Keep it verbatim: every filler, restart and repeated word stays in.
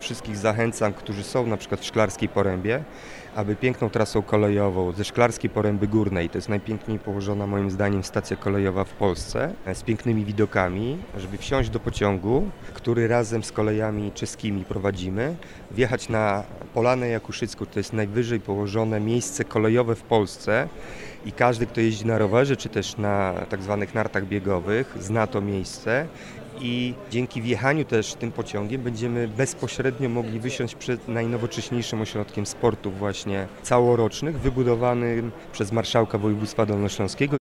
wszystkich zachęcam, którzy są na przykład w Szklarskiej Porębie, aby piękną trasą kolejową ze Szklarskiej Poręby Górnej, to jest najpiękniej położona moim zdaniem stacja kolejowa w Polsce, z pięknymi widokami, żeby wsiąść do pociągu, który razem z kolejami czeskimi prowadzimy, wjechać na Polanę Jakuszycką, to jest najwyżej położone miejsce kolejowe w Polsce i każdy, kto jeździ na rowerze czy też na tak zwanych nartach biegowych, zna to miejsce. I dzięki wjechaniu też tym pociągiem będziemy bezpośrednio mogli wysiąść przed najnowocześniejszym ośrodkiem sportów właśnie całorocznych, wybudowanym przez marszałka województwa dolnośląskiego.